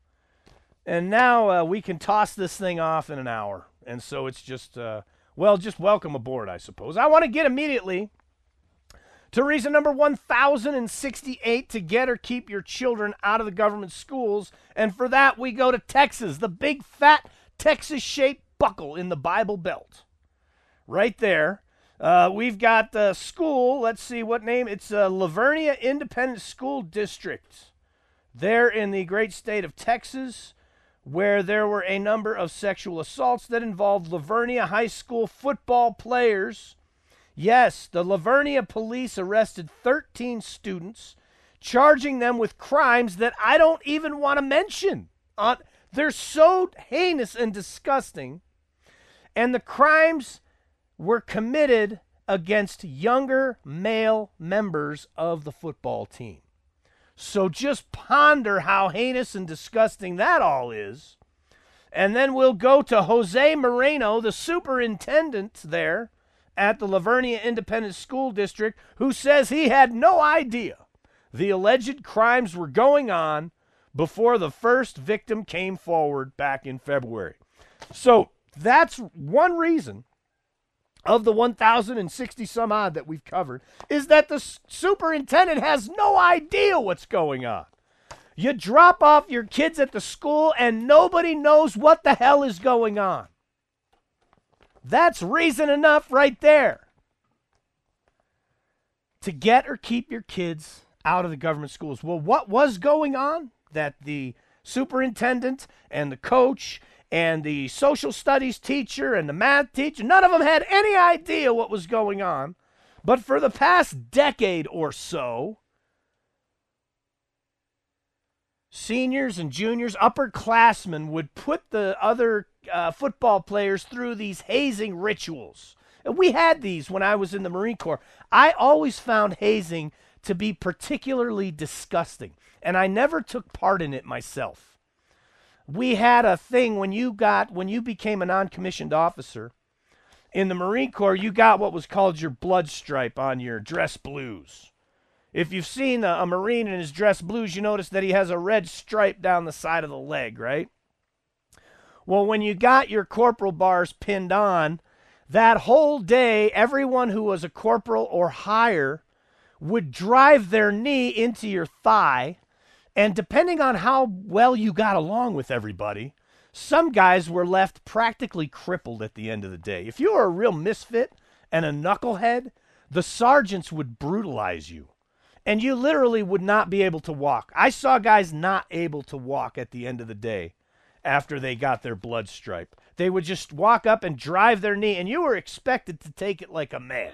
Speaker 1: And now uh, we can toss this thing off in an hour. And so it's just, uh, well, just welcome aboard, I suppose. I want to get immediately to reason number one thousand sixty-eight to get or keep your children out of the government schools. And for that, we go to Texas, the big, fat, Texas-shaped buckle in the Bible Belt. Right there. Uh, we've got the school, let's see what name. It's uh, Lavernia Independent School District. There in the great state of Texas, where there were a number of sexual assaults that involved Lavernia High School football players. Yes, the Lavernia police arrested thirteen students, charging them with crimes that I don't even want to mention. Uh, they're so heinous and disgusting. And the crimes were committed against younger male members of the football team. So just ponder how heinous and disgusting that all is. And then we'll go to Jose Moreno, the superintendent there at the Lavernia Independent School District, who says he had no idea the alleged crimes were going on before the first victim came forward back in February. So that's one reason of the one thousand sixty some odd that we've covered, is that the superintendent has no idea what's going on. You drop off your kids at the school and nobody knows what the hell is going on. That's reason enough right there to get or keep your kids out of the government schools. Well, what was going on that the superintendent and the coach and the social studies teacher and the math teacher, none of them had any idea what was going on. But for the past decade or so, seniors and juniors, upperclassmen would put the other uh, football players through these hazing rituals. And we had these when I was in the Marine Corps. I always found hazing to be particularly disgusting, and I never took part in it myself. We had a thing when you got, when you became a non-commissioned officer in the Marine Corps, you got what was called your blood stripe on your dress blues. If you've seen a, a Marine in his dress blues, you notice that he has a red stripe down the side of the leg, right? Well, when you got your corporal bars pinned on, that whole day, everyone who was a corporal or higher would drive their knee into your thigh. And depending on how well you got along with everybody, some guys were left practically crippled at the end of the day. If you were a real misfit and a knucklehead, the sergeants would brutalize you. And you literally would not be able to walk. I saw guys not able to walk at the end of the day after they got their blood stripe. They would just walk up and drive their knee, and you were expected to take it like a man.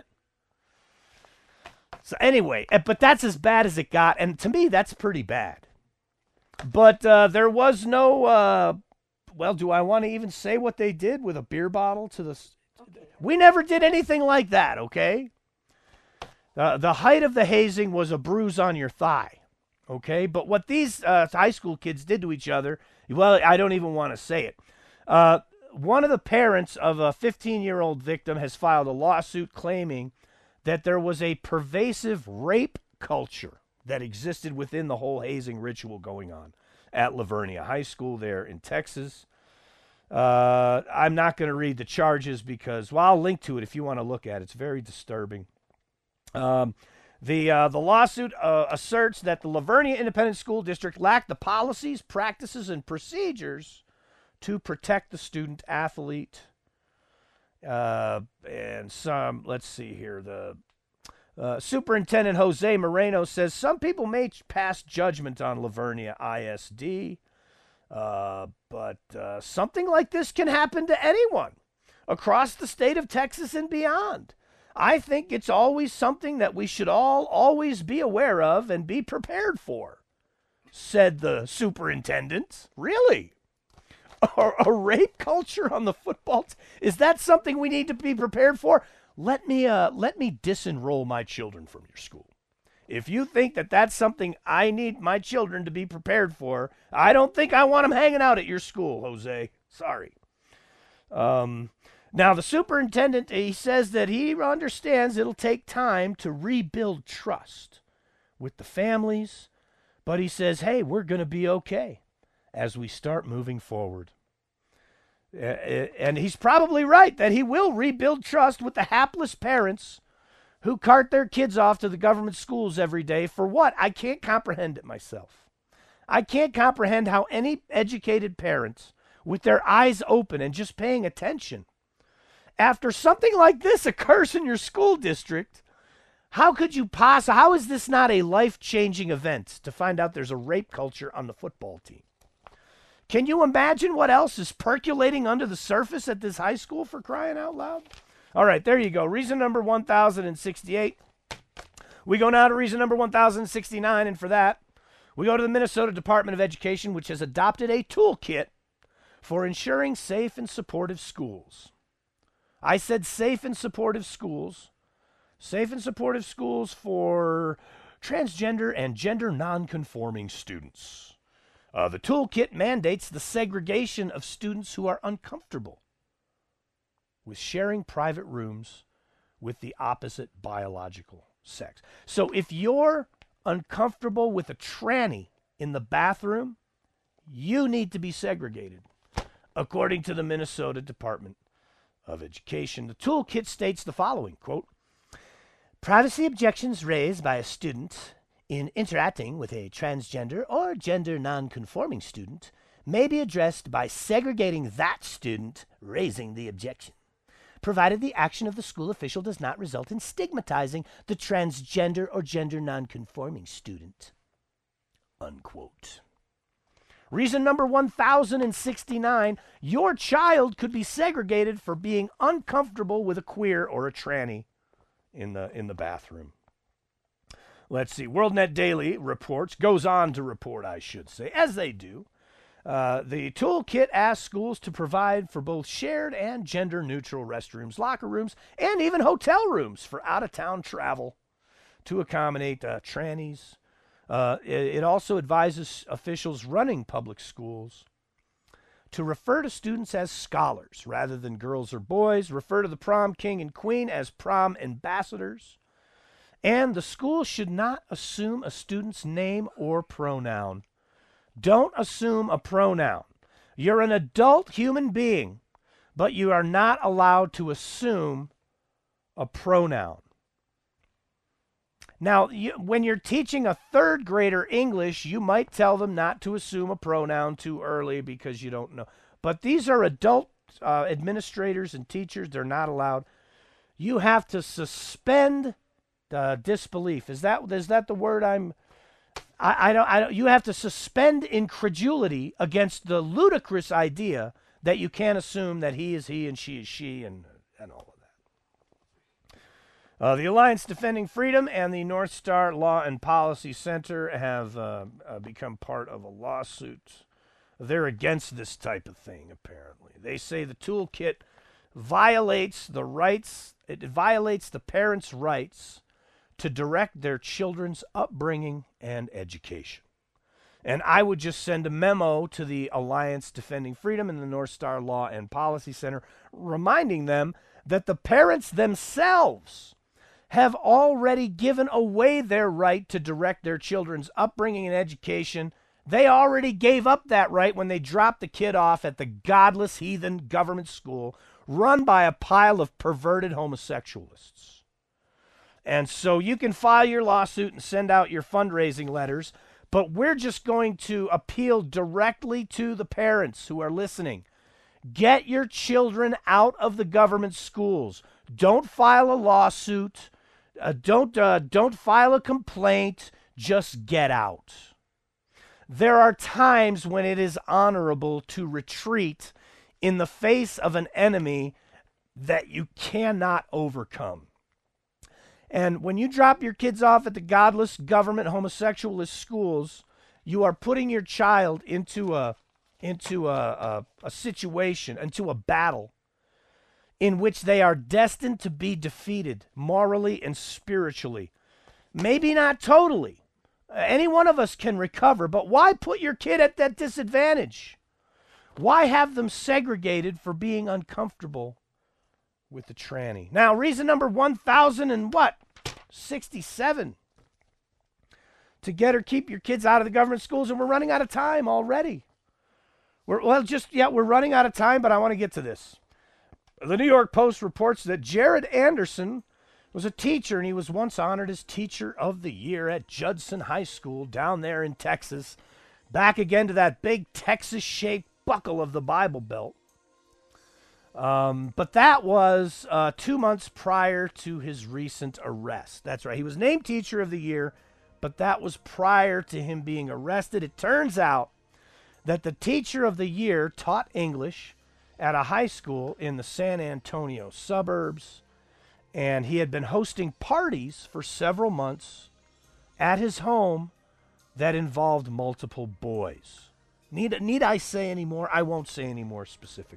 Speaker 1: So anyway, but that's as bad as it got, and to me, that's pretty bad. But uh, there was no, uh, well, do I want to even say what they did with a beer bottle to the... Okay. We never did anything like that, okay? Uh, the height of the hazing was a bruise on your thigh, okay? But what these uh, high school kids did to each other, well, I don't even want to say it. Uh, one of the parents of a fifteen-year-old victim has filed a lawsuit claiming that there was a pervasive rape culture that existed within the whole hazing ritual going on at Lavernia High School there in Texas. Uh, I'm not going to read the charges because, well, I'll link to it if you want to look at it. It's very disturbing. Um, the uh, the lawsuit uh, asserts that the Lavernia Independent School District lacked the policies, practices, and procedures to protect the student athlete. Uh, and some, let's see here, the Uh, Superintendent Jose Moreno says some people may pass judgment on Livonia I S D, uh, but uh, something like this can happen to anyone across the state of Texas and beyond. I think it's always something that we should all always be aware of and be prepared for, said the superintendent. Really? A, a rape culture on the football team? Is that something we need to be prepared for? Let me uh, let me disenroll my children from your school. If you think that that's something I need my children to be prepared for, I don't think I want them hanging out at your school, Jose. Sorry. Um, now, the superintendent, he says that he understands it'll take time to rebuild trust with the families, but he says, hey, we're going to be okay as we start moving forward. And he's probably right that he will rebuild trust with the hapless parents who cart their kids off to the government schools every day. For what? I can't comprehend it myself. I can't comprehend how any educated parents, with their eyes open and just paying attention, after something like this occurs in your school district, how could you possibly, how is this not a life-changing event to find out there's a rape culture on the football team? Can you imagine what else is percolating under the surface at this high school, for crying out loud? All right, there you go. Reason number one thousand sixty-eight. We go now to reason number one thousand sixty-nine, and for that, we go to the Minnesota Department of Education, which has adopted a toolkit for ensuring safe and supportive schools. I said safe and supportive schools. Safe and supportive schools for transgender and gender nonconforming students. Uh, the toolkit mandates the segregation of students who are uncomfortable with sharing private rooms with the opposite biological sex. So if you're uncomfortable with a tranny in the bathroom, you need to be segregated, according to the Minnesota Department of Education. The toolkit states the following, quote, privacy objections raised by a student in interacting with a transgender or gender nonconforming student may be addressed by segregating that student raising the objection, provided the action of the school official does not result in stigmatizing the transgender or gender nonconforming student. Unquote. Reason number one thousand sixty-nine, your child could be segregated for being uncomfortable with a queer or a tranny in the in the bathroom. Let's see. WorldNet Daily reports, goes on to report, I should say, as they do. Uh, the toolkit asks schools to provide for both shared and gender-neutral restrooms, locker rooms, and even hotel rooms for out-of-town travel to accommodate uh, trannies. Uh, it, it also advises officials running public schools to refer to students as scholars rather than girls or boys, refer to the prom king and queen as prom ambassadors, and the school should not assume a student's name or pronoun. Don't assume a pronoun. You're an adult human being, but you are not allowed to assume a pronoun. Now, you, when you're teaching a third grader English, you might tell them not to assume a pronoun too early because you don't know. But these are adult uh, administrators and teachers. They're not allowed. You have to suspend uh, disbelief. Is that is that the word I'm... I, I don't. I don't. You have to suspend incredulity against the ludicrous idea that you can't assume that he is he and she is she and and all of that. Uh, the Alliance Defending Freedom and the North Star Law and Policy Center have uh, uh, become part of a lawsuit. They're against this type of thing. Apparently, they say the toolkit violates the rights. It violates the parents' rights to direct their children's upbringing and education. And I would just send a memo to the Alliance Defending Freedom and the North Star Law and Policy Center reminding them that the parents themselves have already given away their right to direct their children's upbringing and education. They already gave up that right when they dropped the kid off at the godless heathen government school run by a pile of perverted homosexualists. And so you can file your lawsuit and send out your fundraising letters, but we're just going to appeal directly to the parents who are listening. Get your children out of the government schools. Don't file a lawsuit. Uh, don't uh, don't file a complaint. Just get out. There are times when it is honorable to retreat in the face of an enemy that you cannot overcome. And when you drop your kids off at the godless, government, homosexualist schools, you are putting your child into a into a, a, a situation, into a battle in which they are destined to be defeated morally and spiritually. Maybe not totally. Any one of us can recover, but why put your kid at that disadvantage? Why have them segregated for being uncomfortable with the tranny? Now, reason number one thousand and what? sixty-seven. To get or keep your kids out of the government schools, and we're running out of time already. We're, well, just, yeah, we're running out of time, but I want to get to this. The New York Post reports that Jared Anderson was a teacher, and he was once honored as Teacher of the Year at Judson High School down there in Texas. Back again to that big Texas-shaped buckle of the Bible Belt. Um, but that was uh, two months prior to his recent arrest. That's right. He was named Teacher of the Year, but that was prior to him being arrested. It turns out that the Teacher of the Year taught English at a high school in the San Antonio suburbs, and he had been hosting parties for several months at his home that involved multiple boys. Need, need I say any more? I won't say any more specifically.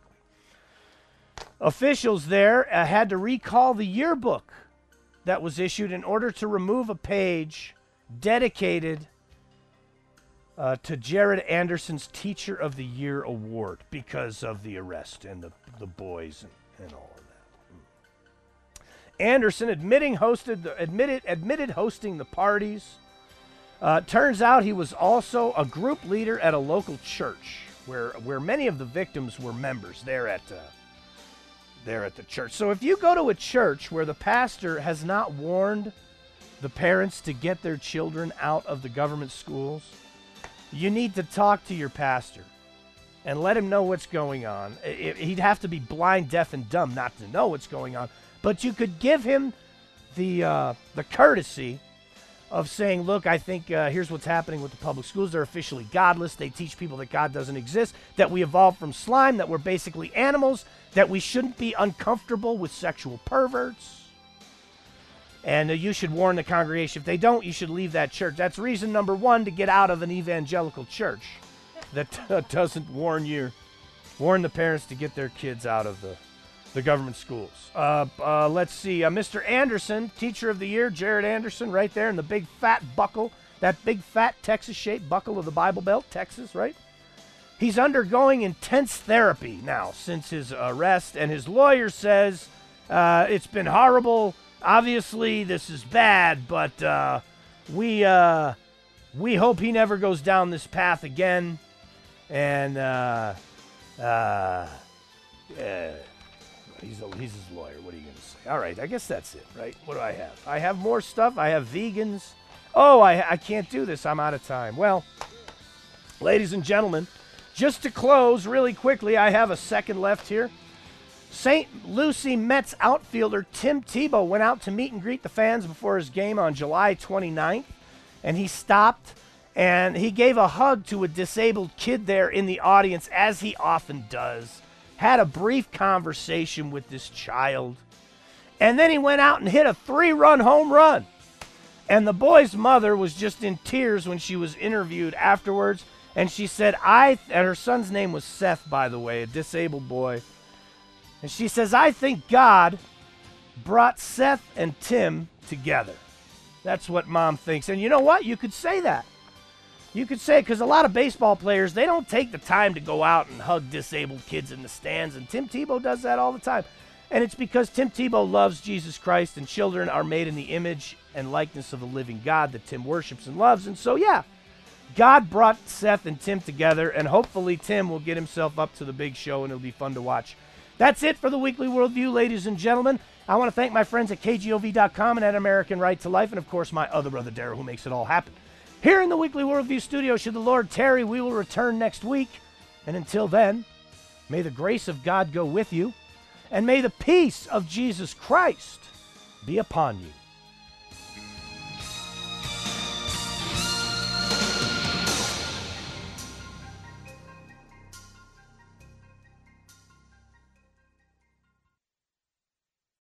Speaker 1: Officials there uh, had to recall the yearbook that was issued in order to remove a page dedicated uh, to Jared Anderson's Teacher of the Year award because of the arrest and the, the boys and, and all of that. Anderson admitting hosted the, admitted admitted hosting the parties. Uh, turns out he was also a group leader at a local church where where many of the victims were members there at uh, there at the church. So if you go to a church where the pastor has not warned the parents to get their children out of the government schools, you need to talk to your pastor and let him know what's going on. It, he'd have to be blind, deaf, and dumb not to know what's going on. But you could give him the uh, the courtesy of saying, look, I think uh, here's what's happening with the public schools. They're officially godless. They teach people that God doesn't exist, that we evolved from slime, that we're basically animals, that we shouldn't be uncomfortable with sexual perverts. And uh, you should warn the congregation. If they don't, you should leave that church. That's reason number one to get out of an evangelical church that uh, doesn't warn you, warn the parents to get their kids out of the the government schools. Uh, uh, let's see. Uh, Mister Anderson, Teacher of the Year, Jared Anderson, right there in the big fat buckle, that big fat Texas-shaped buckle of the Bible Belt, Texas, right? He's undergoing intense therapy now since his arrest, and his lawyer says uh, it's been horrible. Obviously, this is bad, but uh, we uh, we hope he never goes down this path again. And uh, uh, uh, He's, a, he's his lawyer. What are you going to say? All right, I guess that's it, right? What do I have? I have more stuff. I have vegans. Oh, I, I can't do this. I'm out of time. Well, ladies and gentlemen, just to close really quickly, I have a second left here. Saint Lucie Mets outfielder Tim Tebow went out to meet and greet the fans before his game on July twenty-ninth, and he stopped and he gave a hug to a disabled kid there in the audience, as he often does. Had a brief conversation with this child, and then he went out and hit a three-run home run. And the boy's mother was just in tears when she was interviewed afterwards, and she said, I, and her son's name was Seth, by the way, a disabled boy, and she says, I think God brought Seth and Tim together. That's what Mom thinks. And you know what? You could say that. You could say, because a lot of baseball players, they don't take the time to go out and hug disabled kids in the stands, and Tim Tebow does that all the time. And it's because Tim Tebow loves Jesus Christ, and children are made in the image and likeness of the living God that Tim worships and loves. And so, yeah, God brought Seth and Tim together, and hopefully Tim will get himself up to the big show, and it'll be fun to watch. That's it for the Weekly Worldview, ladies and gentlemen. I want to thank my friends at K G O V dot com and at American Right to Life, and, of course, my other brother, Darrell, who makes it all happen. Here in the Weekly Worldview studio, should the Lord tarry, we will return next week. And until then, may the grace of God go with you, and may the peace of Jesus Christ be upon you.